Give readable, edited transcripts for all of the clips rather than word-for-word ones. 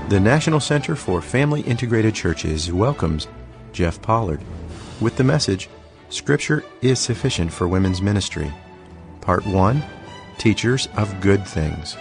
The National Center for Family Integrated Churches welcomes Jeff Pollard with the message, Scripture is Sufficient for Women's Ministry. Part 1, Teachers of Good Things.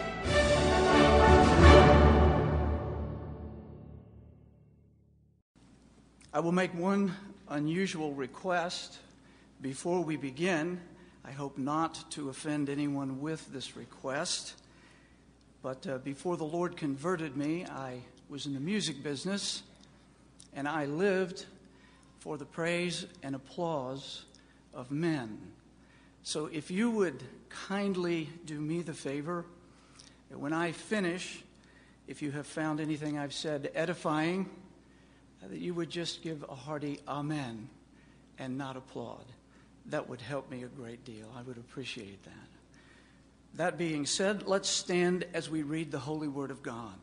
I will make one unusual request before we begin. I hope not to offend anyone with this request. But before the Lord converted me, I was in the music business, and I lived for the praise and applause of men. So if you would kindly do me the favor, that when I finish, if you have found anything I've said edifying, that you would just give a hearty amen and not applaud. That would help me a great deal. I would appreciate that. That being said, let's stand as we read the Holy Word of God.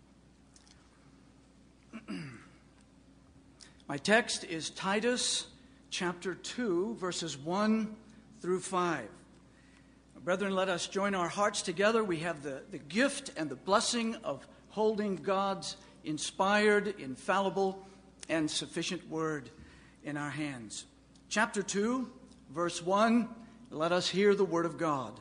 My text is Titus chapter 2, verses 1 through 5. Brethren, let us join our hearts together. We have the gift and the blessing of holding God's inspired, infallible, and sufficient word in our hands. Chapter 2, verse 1, let us hear the word of God.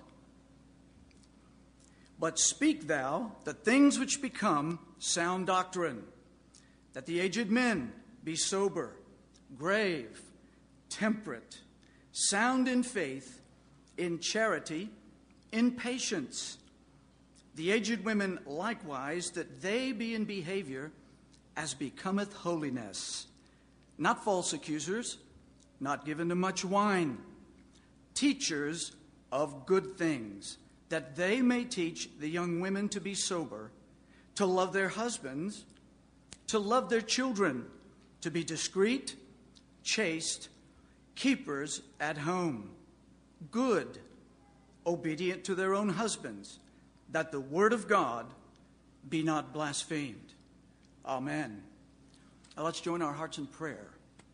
But speak thou the things which become sound doctrine, that the aged men be sober, grave, temperate, sound in faith, in charity, in patience. The aged women likewise, that they be in behavior as becometh holiness, not false accusers, not given to much wine, teachers of good things, that they may teach the young women to be sober, to love their husbands, to love their children, to be discreet, chaste, keepers at home, good, obedient to their own husbands, that the word of God be not blasphemed. Amen. Now let's join our hearts in prayer.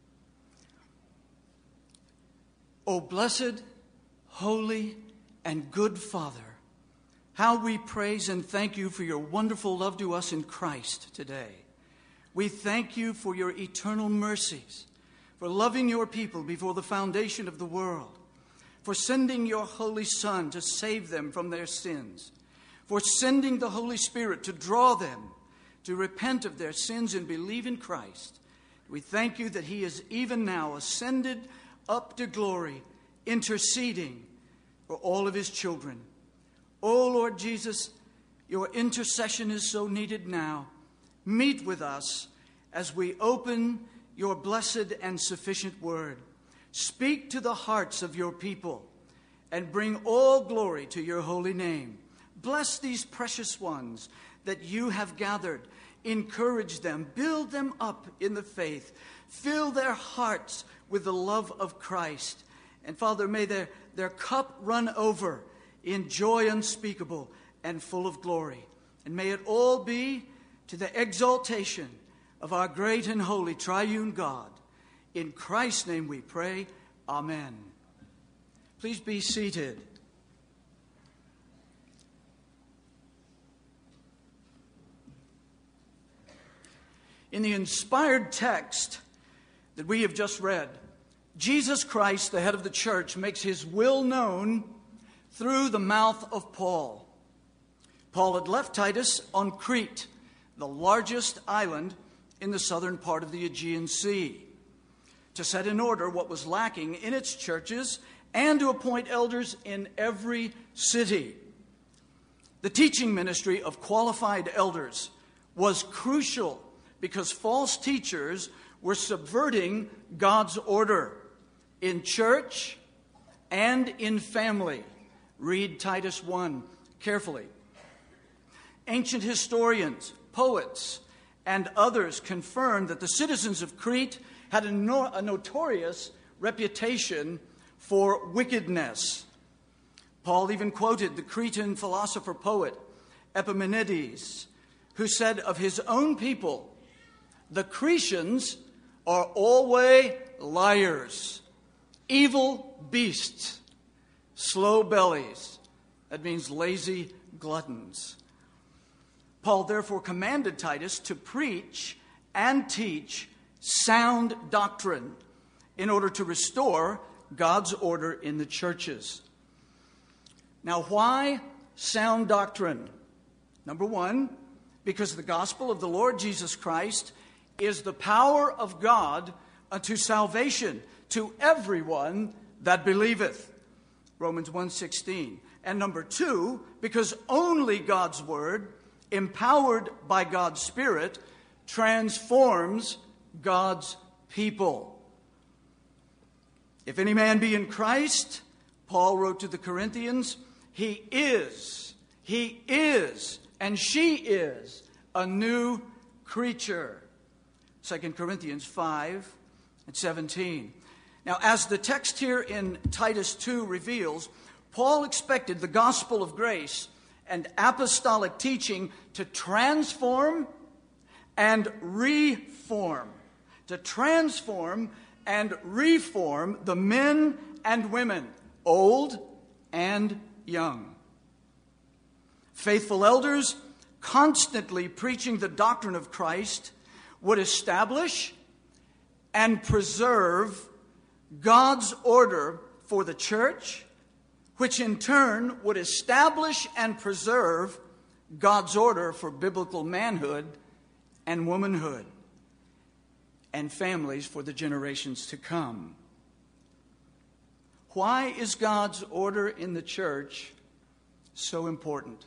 O blessed, holy, and good Father, how we praise and thank you for your wonderful love to us in Christ today. We thank you for your eternal mercies, for loving your people before the foundation of the world, for sending your Holy Son to save them from their sins, for sending the Holy Spirit to draw them to repent of their sins and believe in Christ. We thank you that he is even now ascended up to glory, interceding for all of his children. Oh, Lord Jesus, your intercession is so needed now. Meet with us as we open your blessed and sufficient word. Speak to the hearts of your people and bring all glory to your holy name. Bless these precious ones that you have gathered. Encourage them, build them up in the faith. Fill their hearts with the love of Christ. And Father, may their cup run over in joy unspeakable and full of glory. And may it all be to the exaltation of our great and holy triune God. In Christ's name we pray, amen. Please be seated. In the inspired text that we have just read, Jesus Christ, the head of the church, makes his will known through the mouth of Paul. Paul had left Titus on Crete, the largest island in the southern part of the Aegean Sea, to set in order what was lacking in its churches and to appoint elders in every city. The teaching ministry of qualified elders was crucial because false teachers were subverting God's order in church and in family. Read Titus 1 carefully. Ancient historians, poets, and others confirm that the citizens of Crete had a notorious reputation for wickedness. Paul even quoted the Cretan philosopher-poet Epimenides, who said of his own people, "The Cretans are always liars, evil beasts, slow bellies." That means lazy gluttons. Paul therefore commanded Titus to preach and teach sound doctrine in order to restore God's order in the churches. Now, why sound doctrine? Number one, because the gospel of the Lord Jesus Christ is the power of God unto salvation to everyone that believeth. Romans 1:16. And number two, because only God's word, empowered by God's Spirit, transforms God's people. If any man be in Christ, Paul wrote to the Corinthians, he is, and she is a new creature. 2 Corinthians 5:17. Now, as the text here in Titus 2 reveals, Paul expected the gospel of grace and apostolic teaching to transform and reform. To transform and reform the men and women, old and young. Faithful elders constantly preaching the doctrine of Christ would establish and preserve God's order for the church, which in turn would establish and preserve God's order for biblical manhood and womanhood and families for the generations to come. Why is God's order in the church so important?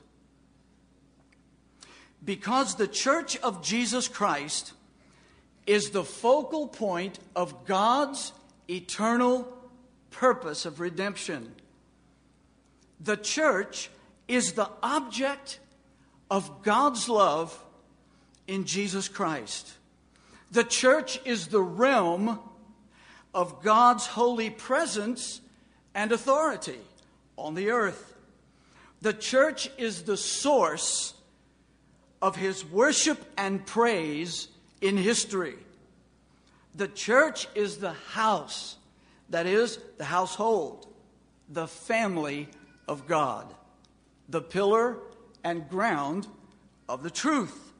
Because the church of Jesus Christ is the focal point of God's eternal purpose of redemption. The church is the object of God's love in Jesus Christ. The church is the realm of God's holy presence and authority on the earth. The church is the source of His worship and praise in history. The church is the house, that is, the household, the family of God, the pillar and ground of the truth.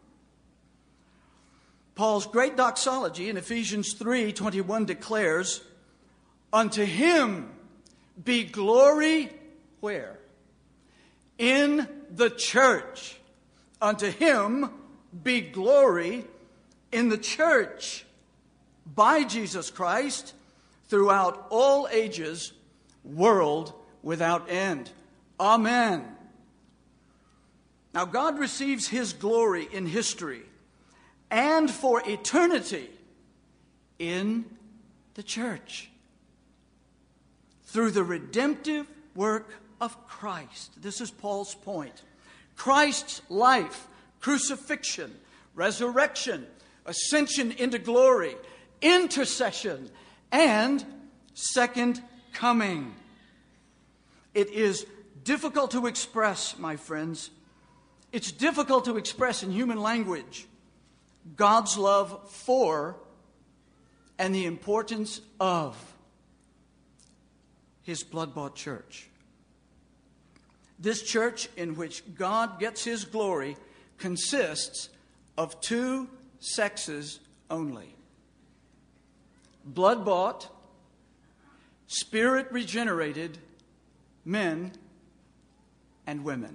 Paul's great doxology in Ephesians 3:21 declares, "Unto Him be glory," where? In the church. Unto Him be glory in the church by Jesus Christ throughout all ages, world without end. Amen. Now, God receives His glory in history and for eternity in the church through the redemptive work of Christ. This is Paul's point. Christ's life, crucifixion, resurrection, ascension into glory, intercession, and second coming. It is difficult to express, my friends. It's difficult to express in human language God's love for and the importance of His blood-bought church. This church in which God gets His glory consists of two sexes only: blood-bought, spirit-regenerated men and women.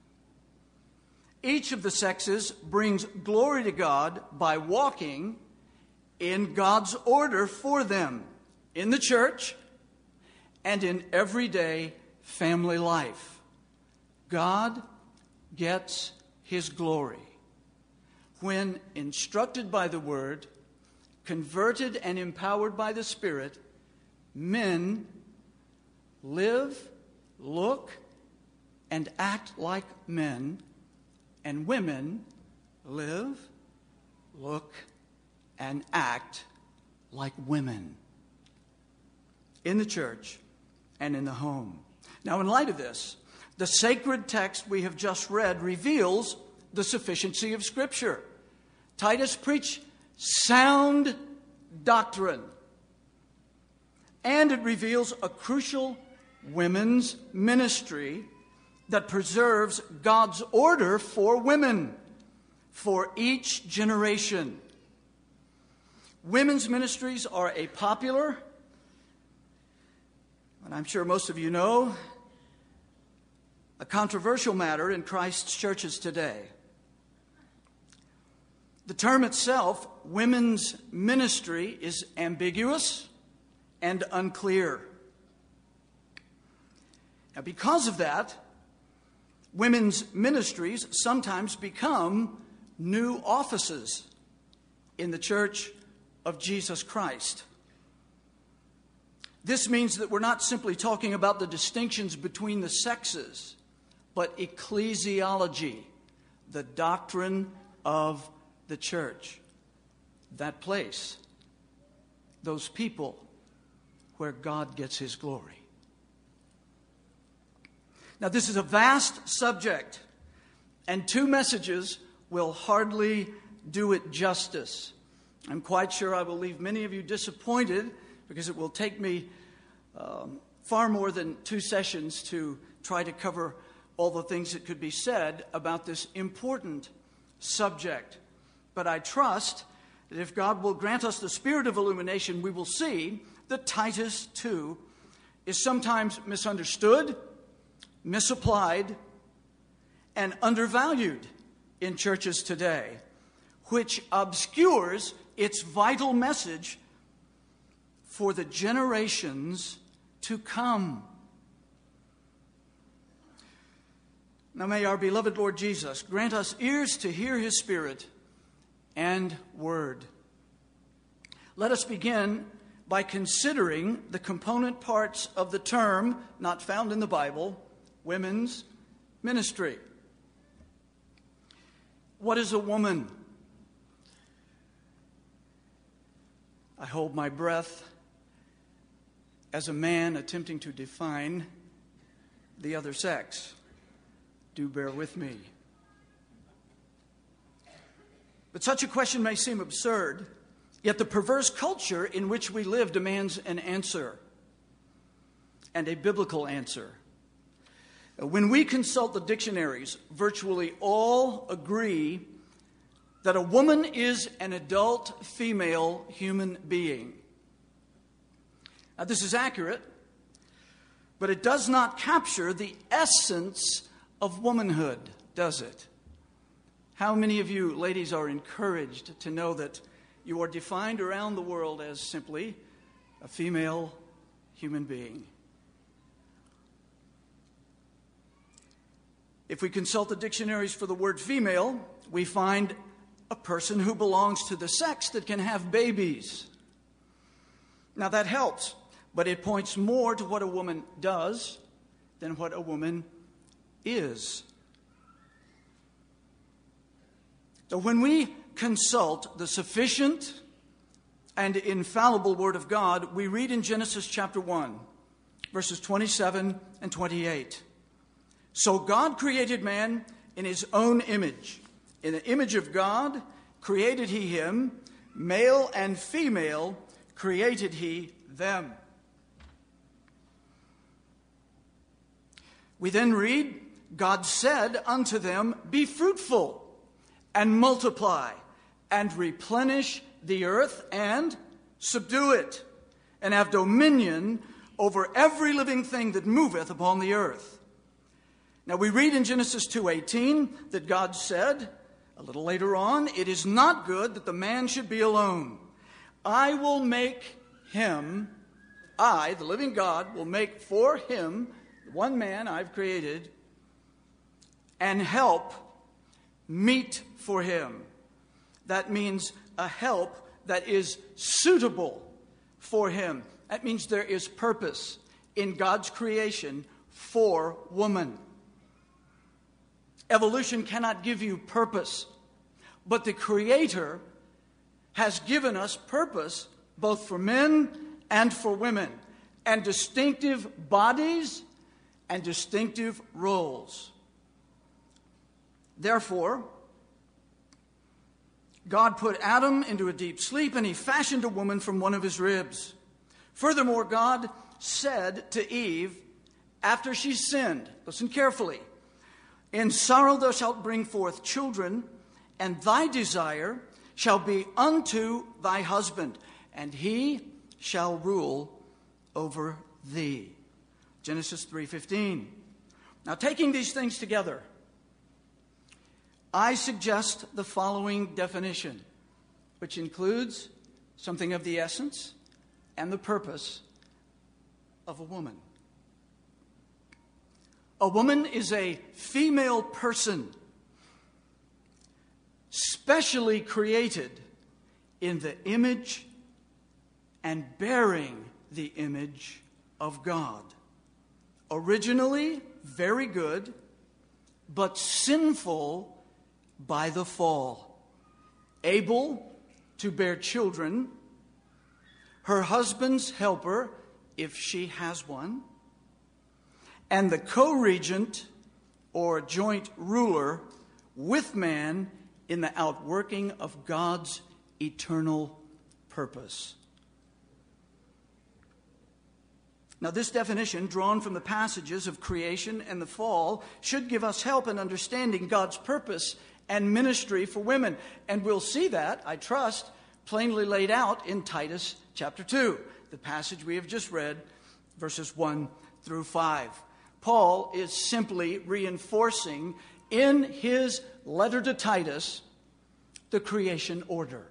Each of the sexes brings glory to God by walking in God's order for them in the church and in everyday family life. God gets His glory when, instructed by the Word, converted and empowered by the Spirit, men live, look, and act like men, and women live, look, and act like women in the church and in the home. Now, in light of this, the sacred text we have just read reveals the sufficiency of Scripture. Titus preached sound doctrine, and it reveals a crucial women's ministry that preserves God's order for women for each generation. Women's ministries are a popular, and I'm sure most of you know, a controversial matter in Christ's churches today. The term itself, women's ministry, is ambiguous and unclear. Now, because of that, women's ministries sometimes become new offices in the Church of Jesus Christ. This means that we're not simply talking about the distinctions between the sexes, but ecclesiology, the doctrine of the church, that place, those people where God gets his glory. Now, this is a vast subject, and 2 messages will hardly do it justice. I'm quite sure I will leave many of you disappointed because it will take me far more than 2 sessions to try to cover all the things that could be said about this important subject. But I trust that if God will grant us the spirit of illumination, we will see that Titus 2 is sometimes misunderstood, misapplied, and undervalued in churches today, which obscures its vital message for the generations to come. Now may our beloved Lord Jesus grant us ears to hear his Spirit and word. Let us begin by considering the component parts of the term, not found in the Bible, women's ministry. What is a woman? I hold my breath as a man attempting to define the other sex. Do bear with me. But such a question may seem absurd, yet the perverse culture in which we live demands an answer, and a biblical answer. When we consult the dictionaries, virtually all agree that a woman is an adult female human being. Now, this is accurate, but it does not capture the essence of womanhood, does it? How many of you ladies are encouraged to know that you are defined around the world as simply a female human being? If we consult the dictionaries for the word female, we find a person who belongs to the sex that can have babies. Now that helps, but it points more to what a woman does than what a woman is. So when we consult the sufficient and infallible Word of God, we read in Genesis chapter 1, verses 27 and 28. So God created man in his own image. In the image of God created he him, male and female created he them. We then read, God said unto them, be fruitful and multiply and replenish the earth and subdue it and have dominion over every living thing that moveth upon the earth. Now we read in Genesis 2:18 that God said, a little later on, it is not good that the man should be alone. I will make him, I, the living God, will make for him, one man I've created, and help meet for him. That means a help that is suitable for him. That means there is purpose in God's creation for woman. Evolution cannot give you purpose, but the Creator has given us purpose both for men and for women, and distinctive bodies and distinctive roles. Therefore, God put Adam into a deep sleep, and he fashioned a woman from one of his ribs. Furthermore, God said to Eve, after she sinned, listen carefully, in sorrow thou shalt bring forth children, and thy desire shall be unto thy husband, and he shall rule over thee. Genesis 3:15. Now, taking these things together, I suggest the following definition, which includes something of the essence and the purpose of a woman. A woman is a female person, specially created in the image and bearing the image of God. Originally very good, but sinful by the fall. Able to bear children, her husband's helper, if she has one, and the co-regent or joint ruler with man in the outworking of God's eternal purpose. Now, this definition, drawn from the passages of creation and the fall, should give us help in understanding God's purpose and ministry for women. And we'll see that, I trust, plainly laid out in Titus chapter 2, the passage we have just read, verses 1 through 5. Paul is simply reinforcing in his letter to Titus the creation order.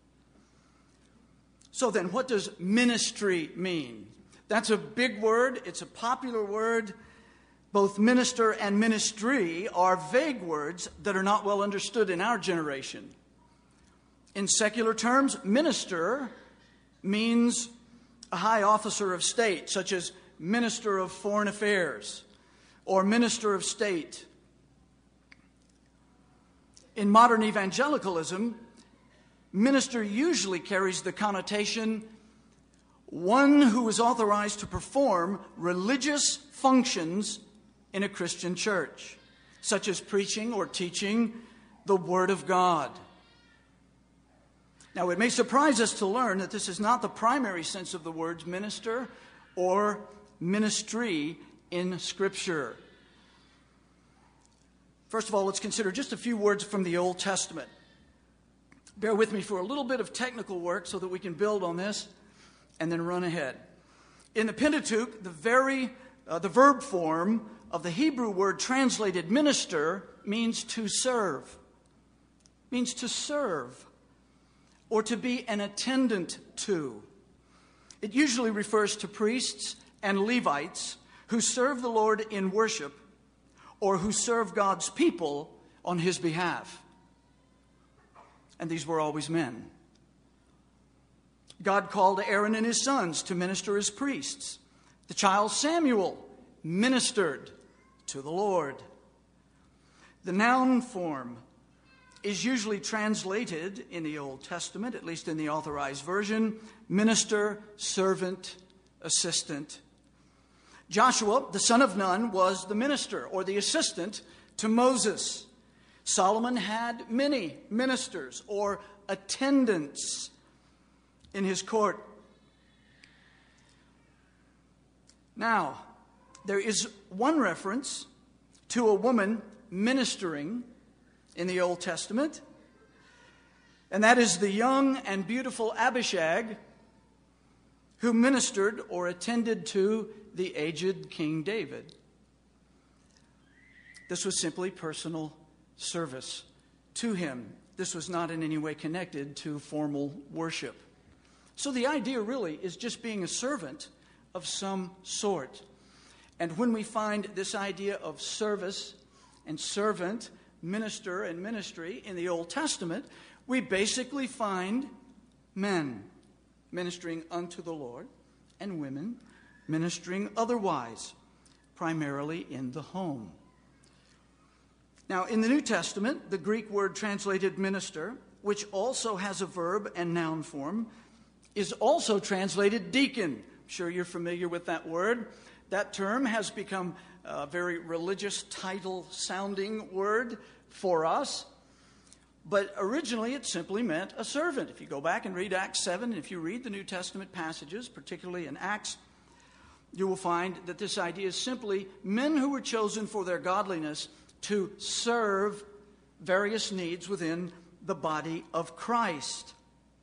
So then, what does ministry mean? That's a big word. It's a popular word. Both minister and ministry are vague words that are not well understood in our generation. In secular terms, minister means a high officer of state, such as Minister of Foreign Affairs or Minister of State. In modern evangelicalism, minister usually carries the connotation one who is authorized to perform religious functions in a Christian church, such as preaching or teaching the Word of God. Now, it may surprise us to learn that this is not the primary sense of the words minister or ministry in Scripture. First of all, let's consider just a few words from the Old Testament. Bear with me for a little bit of technical work so that we can build on this and then run ahead. In the Pentateuch, the verb form of the Hebrew word translated minister means to serve. Means to serve or to be an attendant to. It usually refers to priests and Levites who serve the Lord in worship or who serve God's people on his behalf. And these were always men. God called Aaron and his sons to minister as priests. The child Samuel ministered to the Lord. The noun form is usually translated in the Old Testament, at least in the Authorized Version, minister, servant, assistant. Joshua, the son of Nun, was the minister or the assistant to Moses. Solomon had many ministers or attendants in his court. Now, there is one reference to a woman ministering in the Old Testament, and that is the young and beautiful Abishag who ministered or attended to the aged King David. This was simply personal service to him. This was not in any way connected to formal worship. So the idea really is just being a servant of some sort. And when we find this idea of service and servant, minister and ministry in the Old Testament, we basically find men ministering unto the Lord and women ministering otherwise, primarily in the home. Now, in the New Testament, the Greek word translated minister, which also has a verb and noun form, is also translated deacon. I'm sure you're familiar with that word. That term has become a very religious title-sounding word for us. But originally, it simply meant a servant. If you go back and read Acts 7, if you read the New Testament passages, particularly in Acts, you will find that this idea is simply men who were chosen for their godliness to serve various needs within the body of Christ.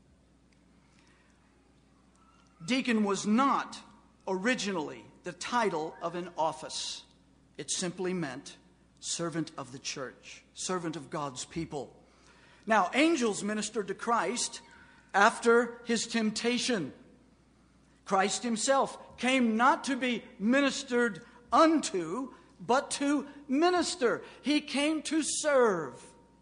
Deacon was not originally the title of an office. It simply meant servant of the church, servant of God's people. Now, angels ministered to Christ after his temptation. Christ himself came not to be ministered unto, but to minister. He came to serve.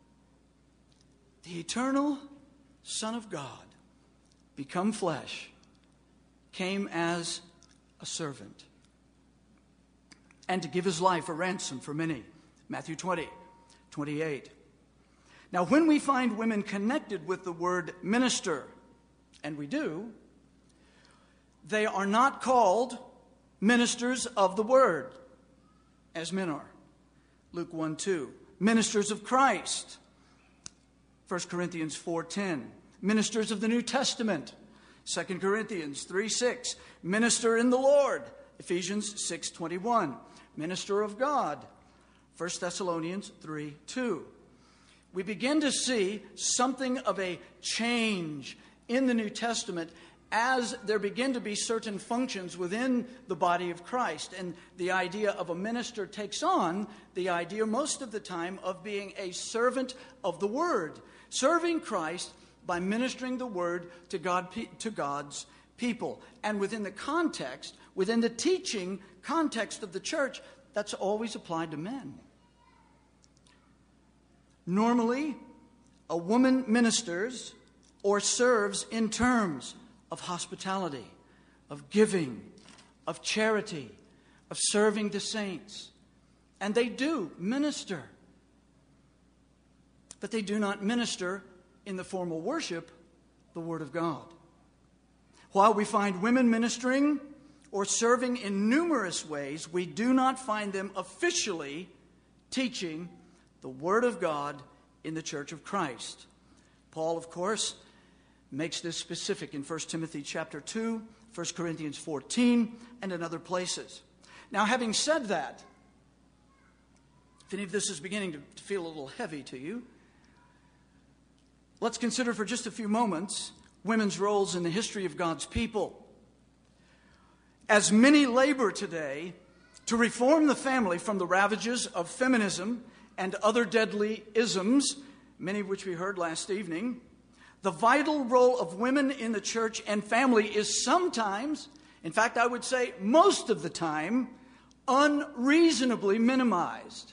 The eternal Son of God, become flesh, came as a servant and to give his life a ransom for many. Matthew 20:28. Now, when we find women connected with the word minister, and we do, they are not called ministers of the word, as men are. Luke 1:2. Ministers of Christ. 1 Corinthians 4:10. Ministers of the New Testament. 2 Corinthians 3:6. Minister in the Lord. Ephesians 6:21. Minister of God. 1 Thessalonians 3:2. We begin to see something of a change in the New Testament as there begin to be certain functions within the body of Christ. And the idea of a minister takes on the idea most of the time of being a servant of the Word, serving Christ by ministering the Word to God's people. And within the context, within the teaching context of the church, that's always applied to men. Normally, a woman ministers or serves in terms of hospitality, of giving, of charity, of serving the saints. And they do minister. But they do not minister in the formal worship, the Word of God. While we find women ministering or serving in numerous ways, we do not find them officially teaching the Word of God in the Church of Christ. Paul, of course, makes this specific in 1 Timothy chapter 2, 1 Corinthians 14, and in other places. Now, having said that, if any of this is beginning to feel a little heavy to you, let's consider for just a few moments women's roles in the history of God's people. As many labor today to reform the family from the ravages of feminism and other deadly isms, many of which we heard last evening, the vital role of women in the church and family is sometimes, in fact, I would say most of the time, unreasonably minimized.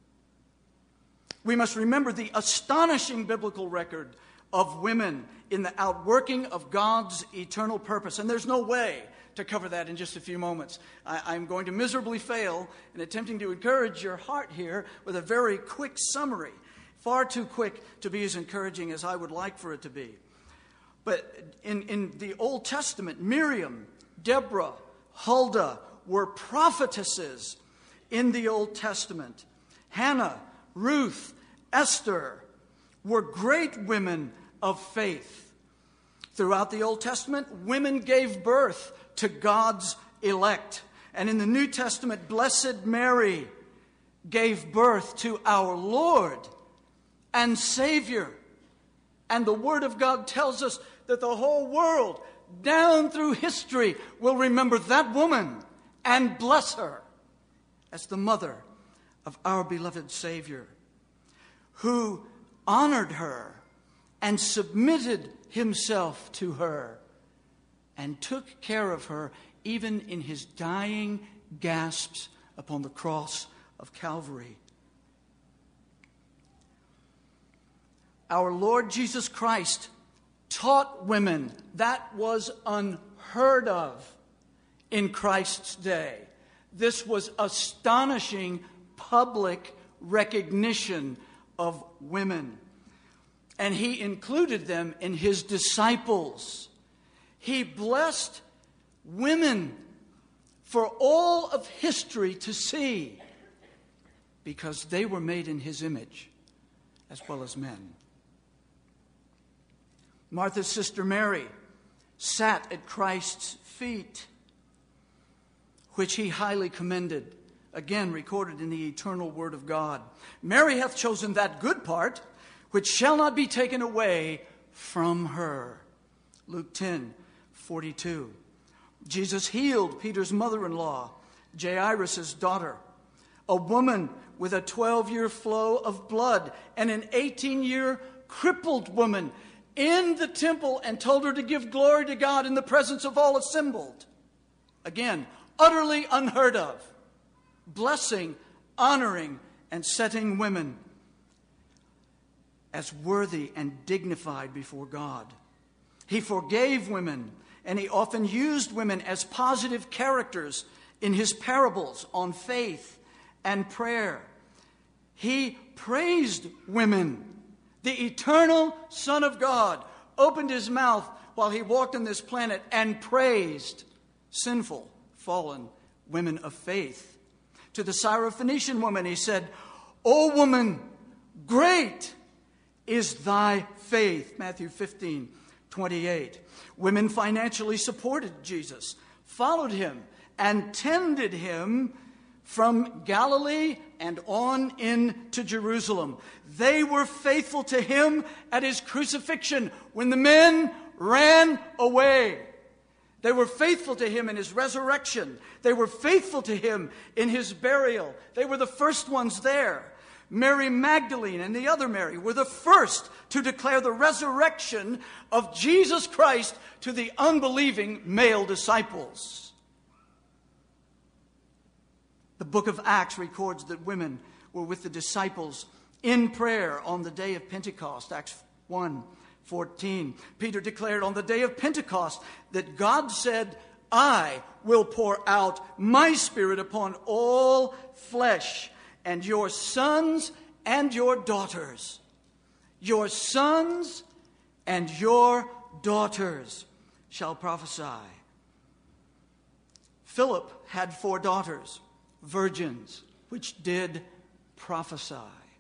We must remember the astonishing biblical record of women in the outworking of God's eternal purpose. And there's no way to cover that in just a few moments. I'm going to miserably fail in attempting to encourage your heart here with a very quick summary. Far too quick to be as encouraging as I would like for it to be. But in the Old Testament, Miriam, Deborah, Huldah were prophetesses in the Old Testament. Hannah, Ruth, Esther were great women of faith. Throughout the Old Testament, women gave birth to God's elect. And in the New Testament, Blessed Mary gave birth to our Lord and Savior. And the Word of God tells us that the whole world, down through history, will remember that woman and bless her as the mother of our beloved Savior, who honored her and submitted himself to her and took care of her even in his dying gasps upon the cross of Calvary. Our Lord Jesus Christ taught women. That was unheard of in Christ's day. This was astonishing public recognition of women. And he included them in his disciples. He blessed women for all of history to see because they were made in his image as well as men. Martha's sister Mary sat at Christ's feet, which he highly commended, again recorded in the eternal Word of God. Mary hath chosen that good part, which shall not be taken away from her. Luke 10:42. Jesus healed Peter's mother-in-law, Jairus' daughter, a woman with a 12-year flow of blood and an 18-year crippled woman in the temple, and told her to give glory to God in the presence of all assembled. Again, utterly unheard of. Blessing, honoring, and setting women as worthy and dignified before God. He forgave women, and he often used women as positive characters in his parables on faith and prayer. He praised women. The eternal Son of God opened his mouth while he walked on this planet and praised sinful, fallen women of faith. To the Syrophoenician woman, he said, "O woman, great is thy faith." Matthew 15:28. Women financially supported Jesus, followed him, and tended him from Galilee and on into Jerusalem. They were faithful to him at his crucifixion when the men ran away. They were faithful to him in his resurrection. They were faithful to him in his burial. They were the first ones there. Mary Magdalene and the other Mary were the first to declare the resurrection of Jesus Christ to the unbelieving male disciples. The book of Acts records that women were with the disciples in prayer on the day of Pentecost. Acts 1:14. Peter declared on the day of Pentecost that God said, "I will pour out my Spirit upon all flesh, and your sons and your daughters," your sons and your daughters shall prophesy. Philip had 4 daughters, virgins, which did prophesy.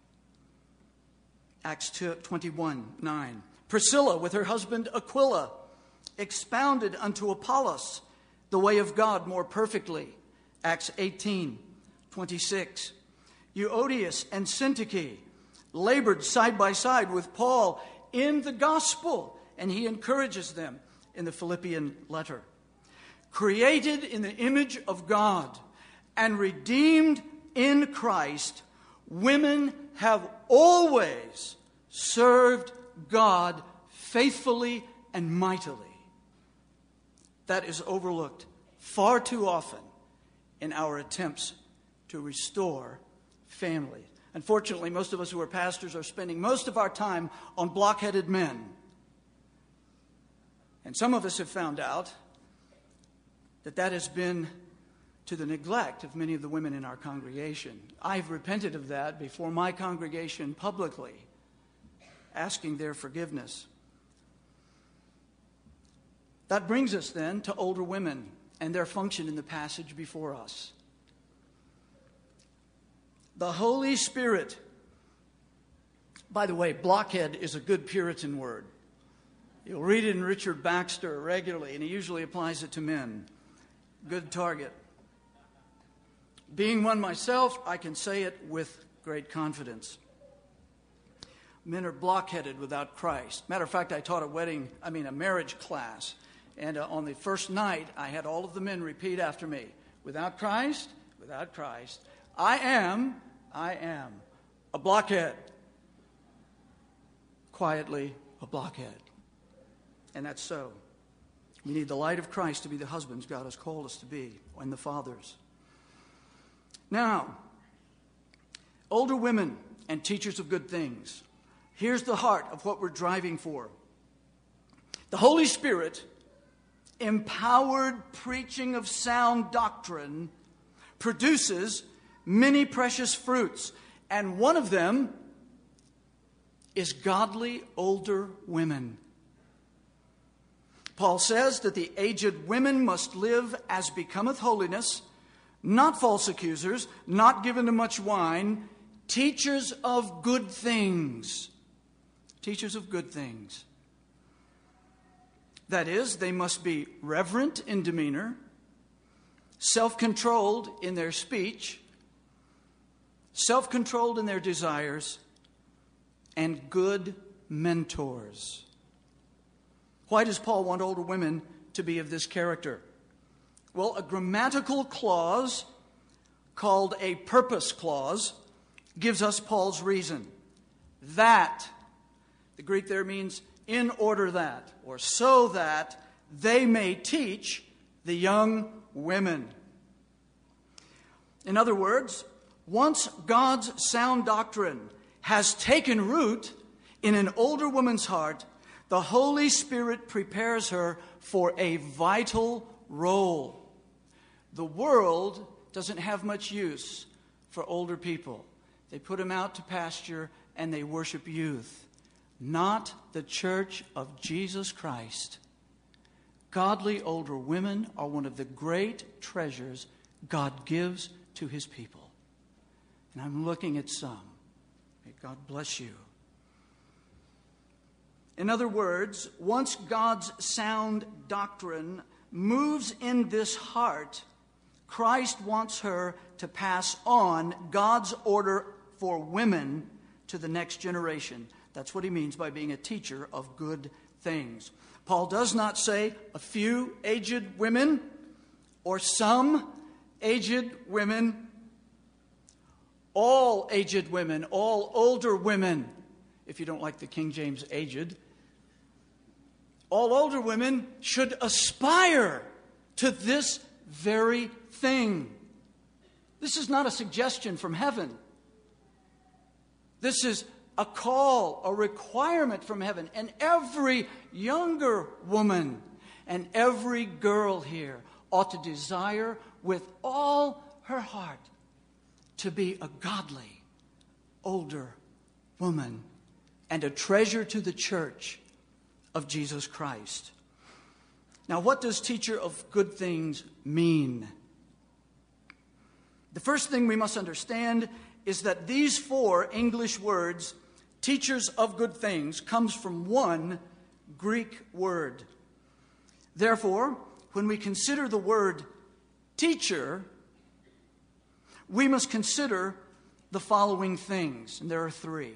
Acts 21:9. Priscilla with her husband Aquila expounded unto Apollos the way of God more perfectly. Acts 18:26. Euodias and Syntyche labored side by side with Paul in the gospel, and he encourages them in the Philippian letter. Created in the image of God and redeemed in Christ, women have always served God faithfully and mightily. That is overlooked far too often in our attempts to restore family. Unfortunately, most of us who are pastors are spending most of our time on blockheaded men. And some of us have found out that has been to the neglect of many of the women in our congregation. I've repented of that before my congregation publicly, asking their forgiveness. That brings us then to older women and their function in the passage before us. The Holy Spirit. By the way, blockhead is a good Puritan word. You'll read it in Richard Baxter regularly, and he usually applies it to men. Good target. Being one myself, I can say it with great confidence. Men are blockheaded without Christ. Matter of fact, I taught a marriage class. And on the first night, I had all of the men repeat after me. Without Christ, I am a blockhead. Quietly, a blockhead. And that's so. We need the light of Christ to be the husbands God has called us to be, and the fathers. Now, older women and teachers of good things. Here's the heart of what we're driving for. The Holy Spirit, empowered preaching of sound doctrine, produces many precious fruits, and one of them is godly older women. Paul says that the aged women must live as becometh holiness, not false accusers, not given to much wine, teachers of good things. Teachers of good things. That is, they must be reverent in demeanor, self-controlled in their speech, self-controlled in their desires, and good mentors. Why does Paul want older women to be of this character? Well, a grammatical clause called a purpose clause gives us Paul's reason. That, the Greek there means in order that, or so that they may teach the young women. In other words, once God's sound doctrine has taken root in an older woman's heart, the Holy Spirit prepares her for a vital role. The world doesn't have much use for older people. They put them out to pasture and they worship youth. Not the Church of Jesus Christ. Godly older women are one of the great treasures God gives to His people. And I'm looking at some. May God bless you. In other words, once God's sound doctrine moves in this heart, Christ wants her to pass on God's order for women to the next generation. That's what he means by being a teacher of good things. Paul does not say a few aged women or some aged women, all aged women, all older women. If you don't like the King James aged, all older women should aspire to this very thing. This is not a suggestion from heaven. This is a call, a requirement from heaven. And every younger woman and every girl here ought to desire with all her heart to be a godly, older woman and a treasure to the church of Jesus Christ. Now, what does teacher of good things mean? The first thing we must understand is that these four English words, teachers of good things, comes from one Greek word. Therefore, when we consider the word teacher, we must consider the following things, and there are three.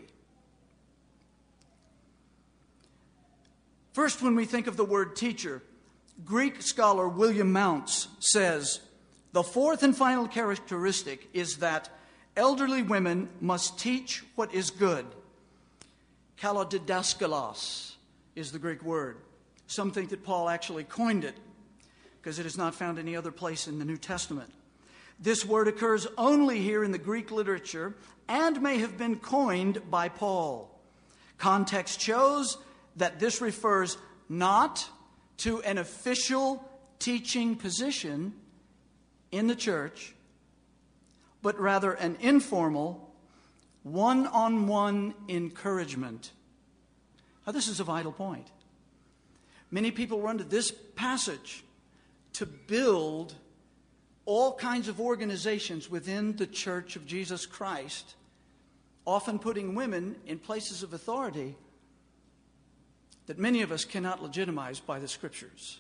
First, when we think of the word teacher, Greek scholar William Mounce says, the fourth and final characteristic is that elderly women must teach what is good. Kalodidaskalos is the Greek word. Some think that Paul actually coined it because it is not found any other place in the New Testament. This word occurs only here in the Greek literature and may have been coined by Paul. Context shows that this refers not to an official teaching position in the church, but rather an informal, one-on-one encouragement. Now, this is a vital point. Many people run to this passage to build all kinds of organizations within the Church of Jesus Christ, often putting women in places of authority that many of us cannot legitimize by the Scriptures.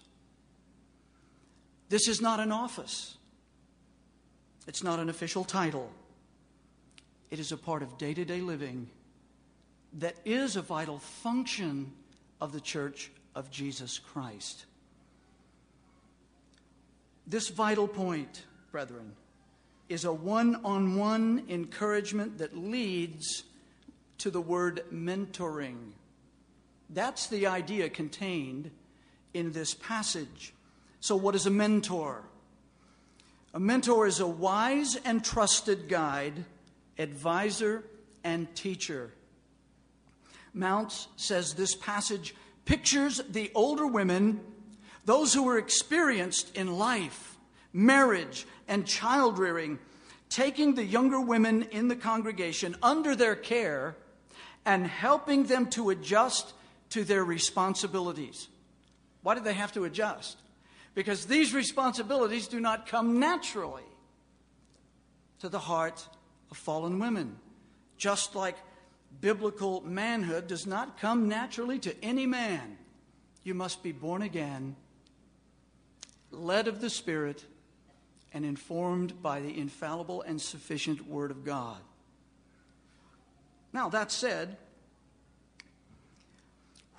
This is not an office. It's not an official title. It is a part of day-to-day living that is a vital function of the Church of Jesus Christ. This vital point, brethren, is a one-on-one encouragement that leads to the word mentoring. That's the idea contained in this passage. So what is a mentor? A mentor is a wise and trusted guide, advisor, and teacher. Mounce says this passage pictures the older women, those who were experienced in life, marriage, and child rearing, taking the younger women in the congregation under their care and helping them to adjust to their responsibilities. Why did they have to adjust? Because these responsibilities do not come naturally to the heart of fallen women. Just like biblical manhood does not come naturally to any man. You must be born again, led of the Spirit, and informed by the infallible and sufficient Word of God. Now, that said,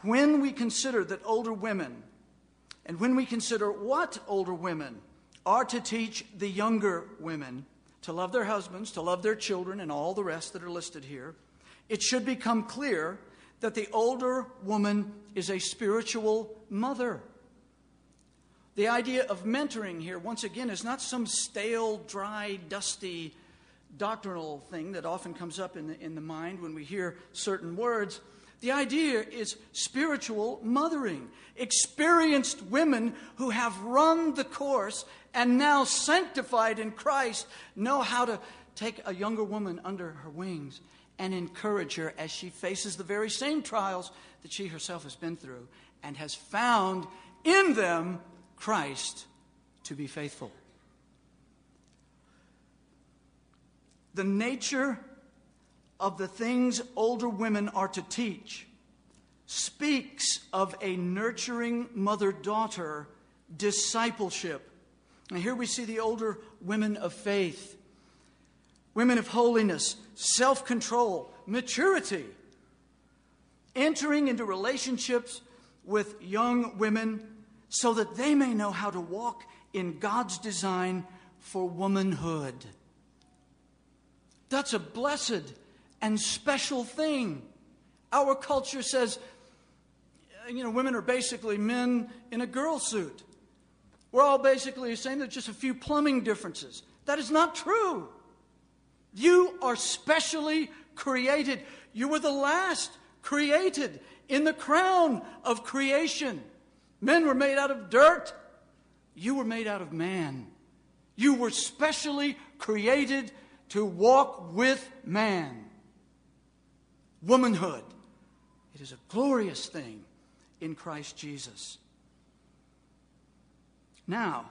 when we consider that older women, and when we consider what older women are to teach the younger women, to love their husbands, to love their children, and all the rest that are listed here, it should become clear that the older woman is a spiritual mother. The idea of mentoring here, once again, is not some stale, dry, dusty doctrinal thing that often comes up in the mind when we hear certain words. The idea is spiritual mothering. Experienced women who have run the course and now sanctified in Christ know how to take a younger woman under her wings and encourage her as she faces the very same trials that she herself has been through and has found in them Christ to be faithful. The nature of the things older women are to teach speaks of a nurturing mother-daughter discipleship. And here we see the older women of faith, women of holiness, self-control, maturity, entering into relationships with young women so that they may know how to walk in God's design for womanhood. That's a blessed and special thing. Our culture says, women are basically men in a girl suit. We're all basically the same. There's just a few plumbing differences. That is not true. You are specially created. You were the last created in the crown of creation. Men were made out of dirt. You were made out of man. You were specially created to walk with man. Womanhood. It is a glorious thing in Christ Jesus. Now,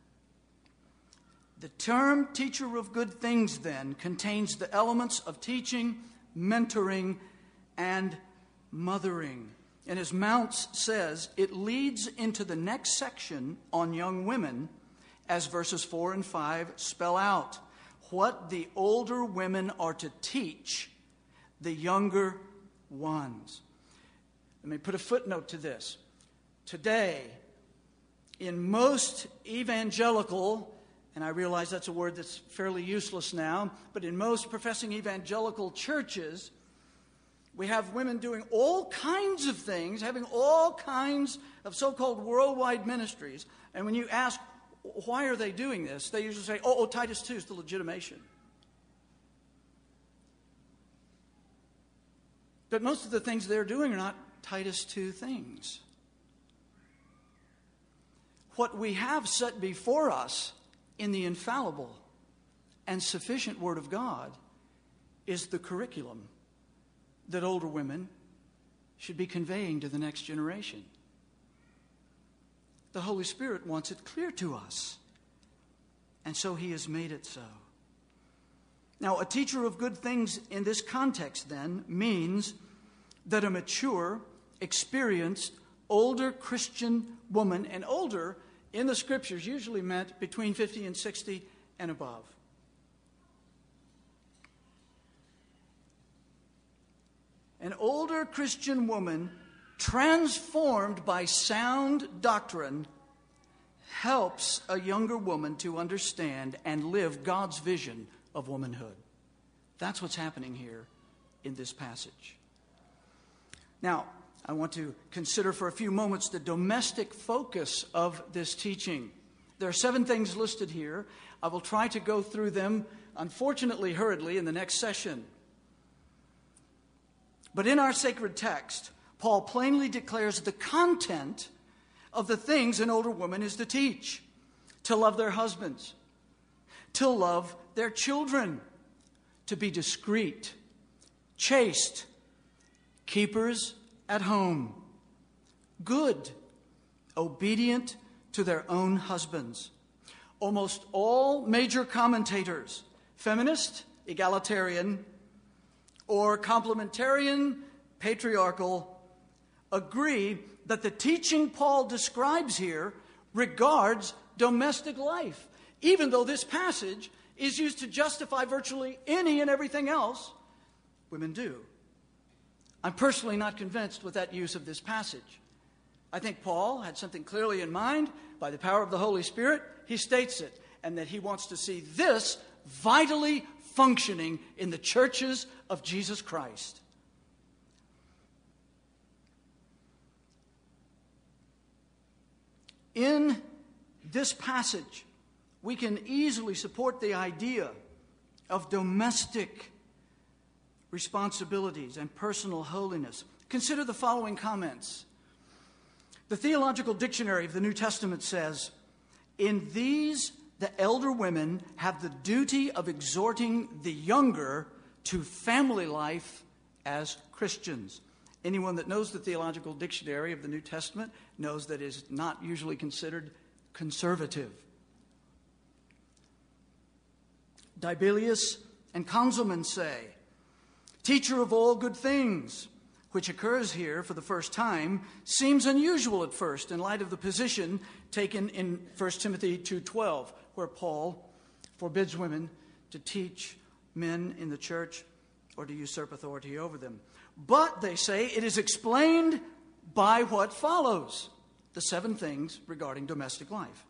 the term teacher of good things then contains the elements of teaching, mentoring, and mothering. And as Mounce says, it leads into the next section on young women as verses 4 and 5 spell out what the older women are to teach the younger ones. Let me put a footnote to this. Today, in most evangelical, and I realize that's a word that's fairly useless now, but in most professing evangelical churches, we have women doing all kinds of things, having all kinds of so-called worldwide ministries. And when you ask, why are they doing this? They usually say, Titus 2 is the legitimation. But most of the things they're doing are not Titus 2 things. What we have set before us in the infallible and sufficient Word of God is the curriculum that older women should be conveying to the next generation. The Holy Spirit wants it clear to us, and so He has made it so. Now, a teacher of good things in this context, then, means that a mature, experienced, older Christian woman, and older in the Scriptures usually meant between 50 and 60 and above. An older Christian woman transformed by sound doctrine helps a younger woman to understand and live God's vision of womanhood. That's what's happening here in this passage. Now, I want to consider for a few moments the domestic focus of this teaching. There are 7 things listed here. I will try to go through them, unfortunately hurriedly, in the next session. But in our sacred text, Paul plainly declares the content of the things an older woman is to teach. To love their husbands, to love their children, to be discreet, chaste, keepers at home, good, obedient to their own husbands. Almost all major commentators, feminist, egalitarian, or complementarian, patriarchal, agree that the teaching Paul describes here regards domestic life, even though this passage is used to justify virtually any and everything else women do. I'm personally not convinced with that use of this passage. I think Paul had something clearly in mind. By the power of the Holy Spirit, he states it, and that he wants to see this vitally functioning in the churches of Jesus Christ. In this passage, we can easily support the idea of domestic responsibilities and personal holiness. Consider the following comments. The Theological Dictionary of the New Testament says, "In these, the elder women have the duty of exhorting the younger to family life as Christians." Anyone that knows the Theological Dictionary of the New Testament knows that it is not usually considered conservative. Dibelius and Conzelman say, "Teacher of all good things," which occurs here for the first time, seems unusual at first in light of the position taken in 1 Timothy 2:12, where Paul forbids women to teach men in the church or to usurp authority over them. But, they say, it is explained by what follows, the 7 things regarding domestic life.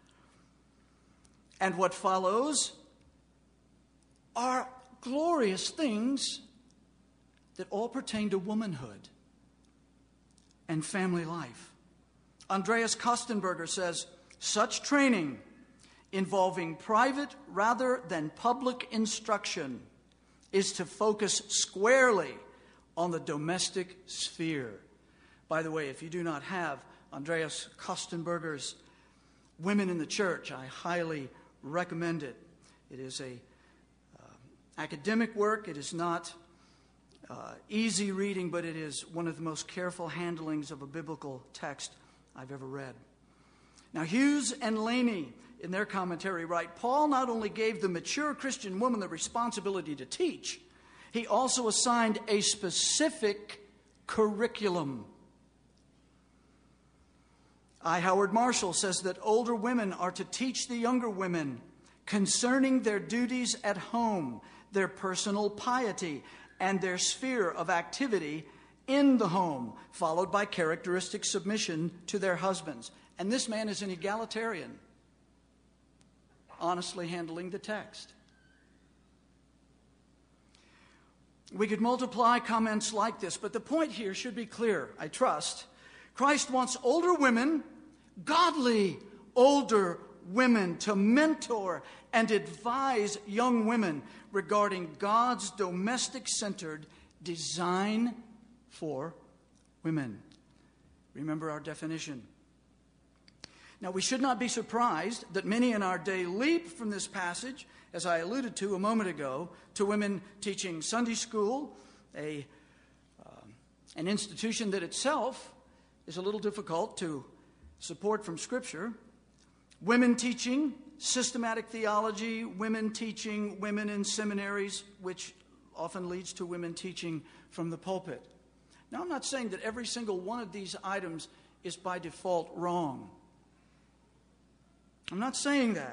And what follows are glorious things that all pertain to womanhood and family life. Andreas Kostenberger says, "Such training involving private rather than public instruction is to focus squarely on the domestic sphere." By the way, if you do not have Andreas Kostenberger's Women in the Church, I highly recommend it. It is a academic work. It is not easy reading, but it is one of the most careful handlings of a biblical text I've ever read. Now, Hughes and Laney, in their commentary, write, Paul not only gave the mature Christian woman the responsibility to teach, he also assigned a specific curriculum. I. Howard Marshall says that older women are to teach the younger women concerning their duties at home, their personal piety, and their sphere of activity in the home, followed by characteristic submission to their husbands. And this man is an egalitarian, honestly handling the text. We could multiply comments like this, but the point here should be clear, I trust. Christ wants older women, godly older women, to mentor and advise young women regarding God's domestic-centered design for women. Remember our definition. Now, we should not be surprised that many in our day leap from this passage, as I alluded to a moment ago, to women teaching Sunday school, an institution that itself is a little difficult to support from Scripture, women teaching systematic theology, women teaching women in seminaries, which often leads to women teaching from the pulpit. Now, I'm not saying that every single one of these items is by default wrong. I'm not saying that.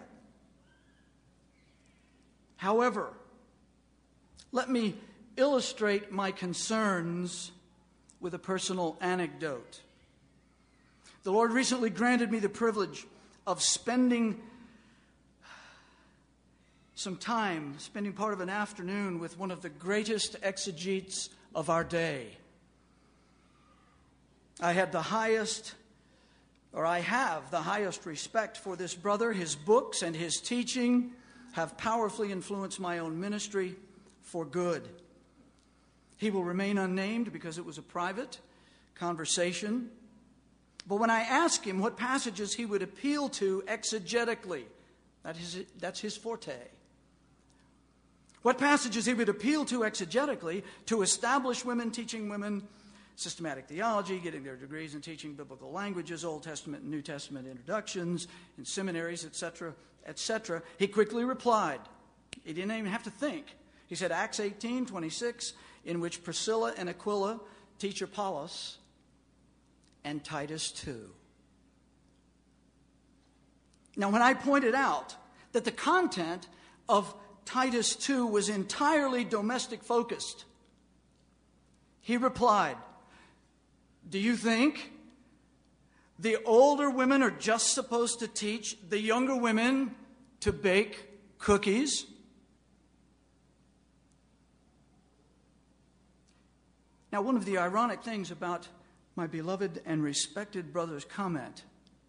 However, let me illustrate my concerns with a personal anecdote. The Lord recently granted me the privilege of spending part of an afternoon with one of the greatest exegetes of our day. I have the highest respect for this brother. His books and his teaching have powerfully influenced my own ministry for good. He will remain unnamed because it was a private conversation. But when I asked him what passages he would appeal to exegetically, that's his forte. What passages he would appeal to exegetically to establish women teaching women systematic theology, getting their degrees in teaching biblical languages, Old Testament and New Testament introductions, in seminaries, etc., etc., he quickly replied. He didn't even have to think. He said, Acts 18:26, in which Priscilla and Aquila teach Apollos, and Titus 2. Now, when I pointed out that the content of Titus 2 was entirely domestic focused, He replied, "Do you think the older women are just supposed to teach the younger women to bake cookies?" Now, one of the ironic things about my beloved and respected brother's comment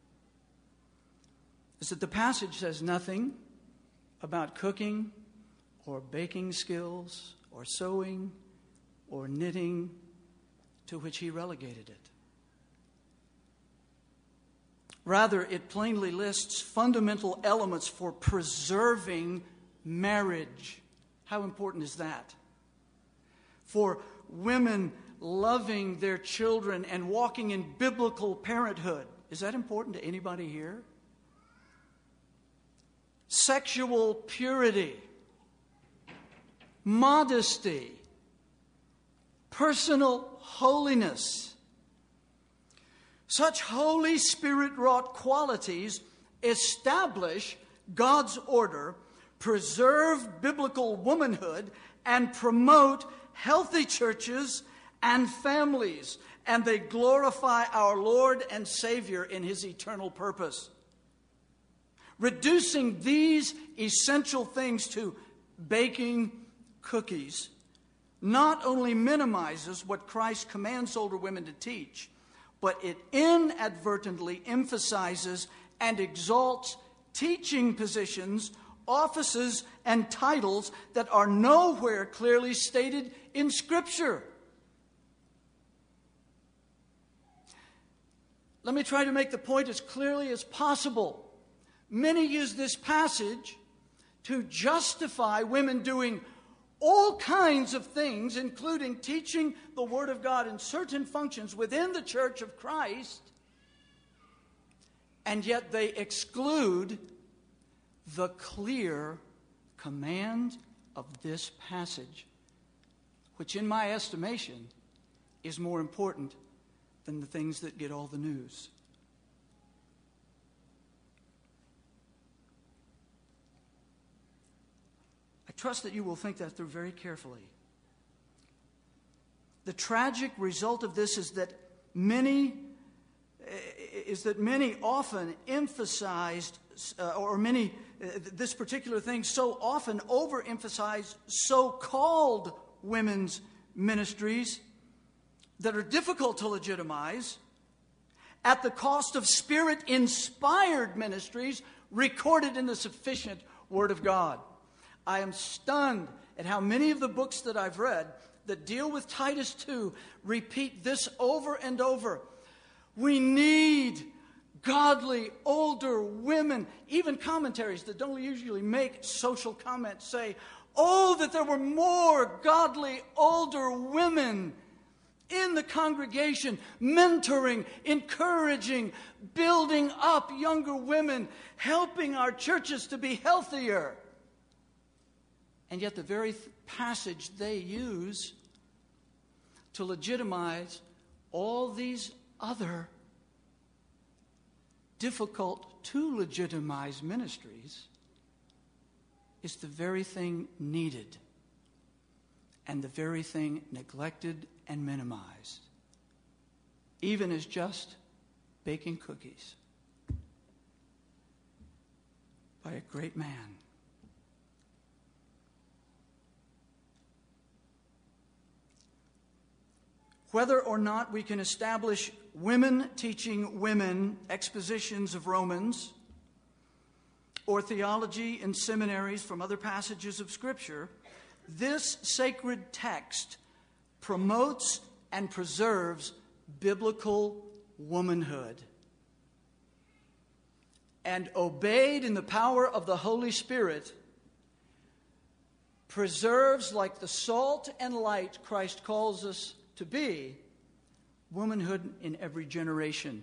is that the passage says nothing about cooking or baking skills or sewing or knitting, to which he relegated it. Rather, it plainly lists fundamental elements for preserving marriage. How important is that? For women loving their children and walking in biblical parenthood. Is that important to anybody here? Sexual purity, modesty, personal holiness. Such Holy Spirit-wrought qualities establish God's order, preserve biblical womanhood, and promote healthy churches and families. And they glorify our Lord and Savior in His eternal purpose. Reducing these essential things to baking cookies not only minimizes what Christ commands older women to teach, but it inadvertently emphasizes and exalts teaching positions, offices, and titles that are nowhere clearly stated in Scripture. Let me try to make the point as clearly as possible. Many use this passage to justify women doing all kinds of things, including teaching the Word of God in certain functions within the Church of Christ, and yet they exclude the clear command of this passage, which in my estimation is more important than the things that get all the news. I trust that you will think that through very carefully. The tragic result of this is that many often emphasized, this particular thing so often overemphasized so-called women's ministries that are difficult to legitimize at the cost of Spirit-inspired ministries recorded in the sufficient Word of God. I am stunned at how many of the books that I've read that deal with Titus 2 repeat this over and over. We need godly older women. Even commentaries that don't usually make social comments say, "Oh, that there were more godly older women in the congregation, mentoring, encouraging, building up younger women, helping our churches to be healthier." And yet the very passage they use to legitimize all these other difficult to legitimize ministries is the very thing needed and the very thing neglected and minimized, even as just baking cookies by a great man. Whether or not we can establish women teaching women expositions of Romans or theology in seminaries from other passages of Scripture, this sacred text promotes and preserves biblical womanhood. And obeyed in the power of the Holy Spirit, preserves, like the salt and light Christ calls us to be, womanhood in every generation.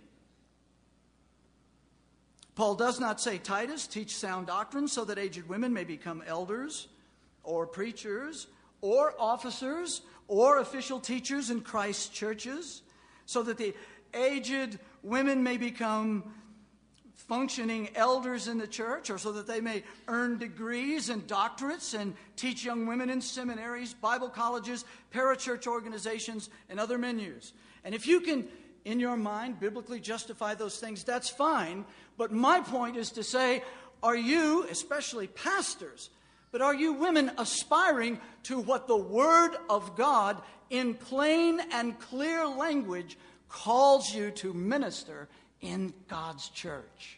Paul does not say, "Titus, teach sound doctrine so that aged women may become elders or preachers or officers or official teachers in Christ's churches, so that the aged women may become functioning elders in the church, or so that they may earn degrees and doctorates and teach young women in seminaries, Bible colleges, parachurch organizations, and other menus. And if you can, in your mind, biblically justify those things, that's fine. But my point is to say, are you, especially pastors, but are you women aspiring to what the Word of God in plain and clear language calls you to minister in God's church?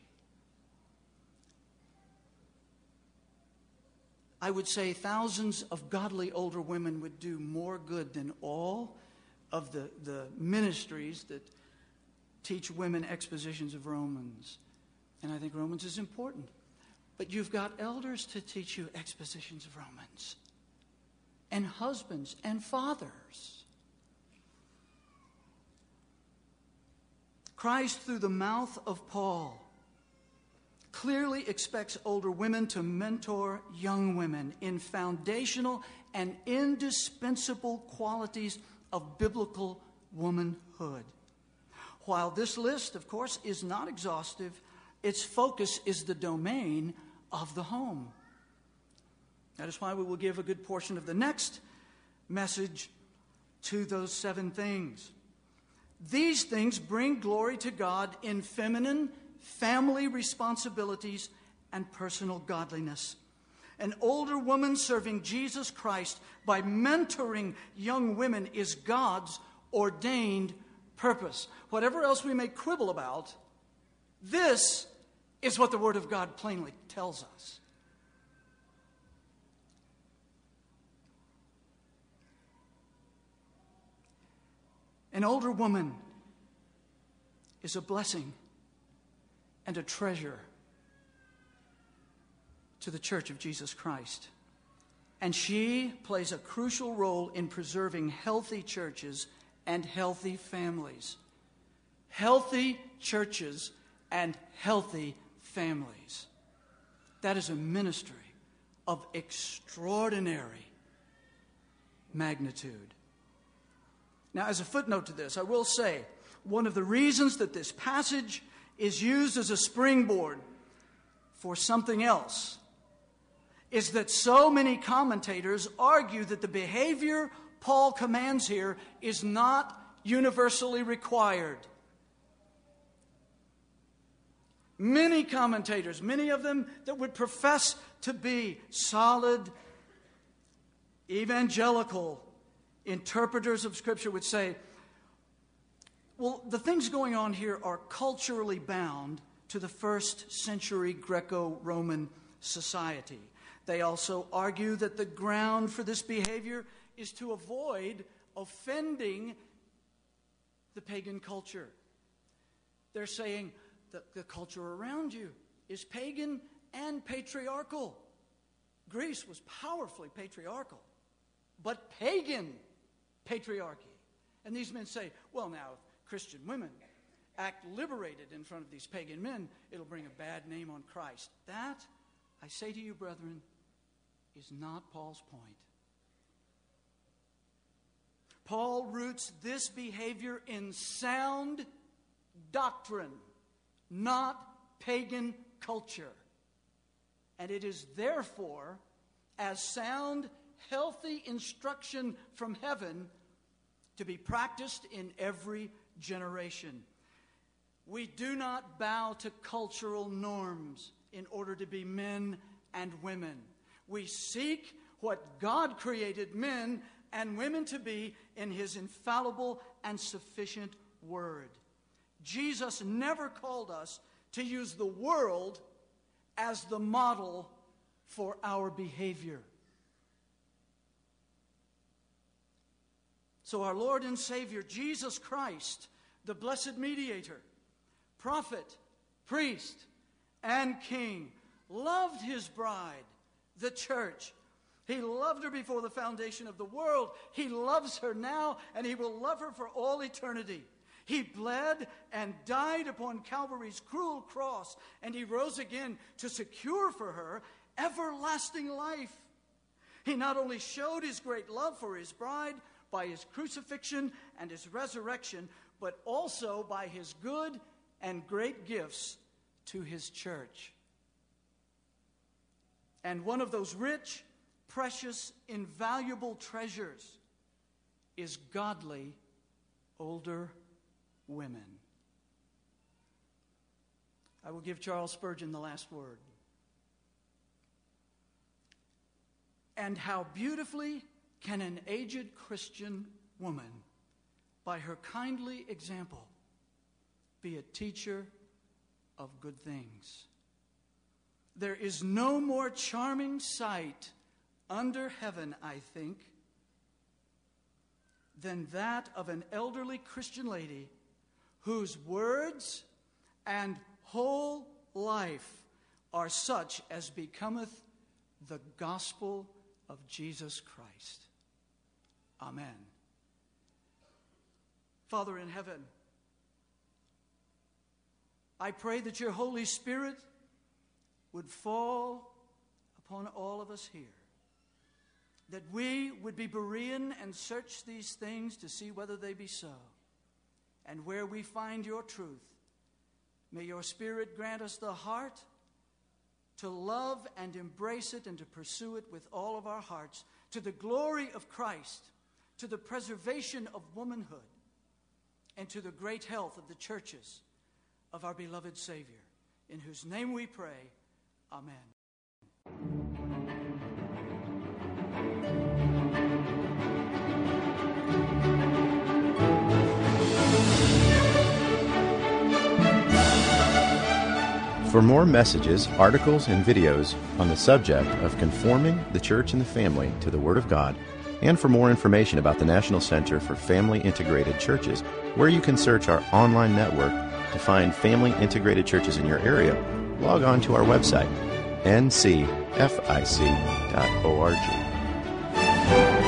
I would say thousands of godly older women would do more good than all of the ministries that teach women expositions of Romans. And I think Romans is important. But you've got elders to teach you expositions of Romans, and husbands and fathers. Christ, through the mouth of Paul, clearly expects older women to mentor young women in foundational and indispensable qualities of biblical womanhood. While this list, of course, is not exhaustive, its focus is the domain of the home. That is why we will give a good portion of the next message to those 7 things. These things bring glory to God in feminine family responsibilities and personal godliness. An older woman serving Jesus Christ by mentoring young women is God's ordained purpose. Whatever else we may quibble about, this is what the Word of God plainly tells us. An older woman is a blessing and a treasure to the Church of Jesus Christ. And she plays a crucial role in preserving healthy churches and healthy families. Healthy churches and healthy families. That is a ministry of extraordinary magnitude. Now, as a footnote to this, I will say one of the reasons that this passage is used as a springboard for something else is that so many commentators argue that the behavior Paul commands here is not universally required. Many commentators, many of them that would profess to be solid, evangelical interpreters of Scripture would say, well, the things going on here are culturally bound to the first century Greco-Roman society. They also argue that the ground for this behavior is to avoid offending the pagan culture. They're saying that the culture around you is pagan and patriarchal. Greece was powerfully patriarchal, but pagan patriarchy. And these men say, well, now, if Christian women act liberated in front of these pagan men, it'll bring a bad name on Christ. That, I say to you, brethren, is not Paul's point. Paul roots this behavior in sound doctrine, not pagan culture. And it is therefore, as sound, healthy instruction from heaven, to be practiced in every generation. We do not bow to cultural norms in order to be men and women. We seek what God created men and women to be in His infallible and sufficient Word. Jesus never called us to use the world as the model for our behavior. So our Lord and Savior, Jesus Christ, the blessed mediator, prophet, priest, and king, loved His bride, the church. He loved her before the foundation of the world. He loves her now, and He will love her for all eternity. He bled and died upon Calvary's cruel cross, and He rose again to secure for her everlasting life. He not only showed His great love for His bride by His crucifixion and His resurrection, but also by His good and great gifts to his church. And one of those rich, precious, invaluable treasures is godly older women. I will give Charles Spurgeon the last word. And how beautifully can an aged Christian woman, by her kindly example, be a teacher of good things. There is no more charming sight under heaven, I think, than that of an elderly Christian lady whose words and whole life are such as becometh the gospel of Jesus Christ. Amen. Father in heaven, I pray that your Holy Spirit would fall upon all of us here, that we would be Berean and search these things to see whether they be so. And where we find your truth, may your Spirit grant us the heart to love and embrace it and to pursue it with all of our hearts, to the glory of Christ, to the preservation of womanhood, and to the great health of the churches of our beloved Savior, in whose name we pray. Amen. For more messages, articles, and videos on the subject of conforming the church and the family to the Word of God, and for more information about the National Center for Family Integrated Churches, where you can search our online network to find family integrated churches in your area, log on to our website, ncfic.org.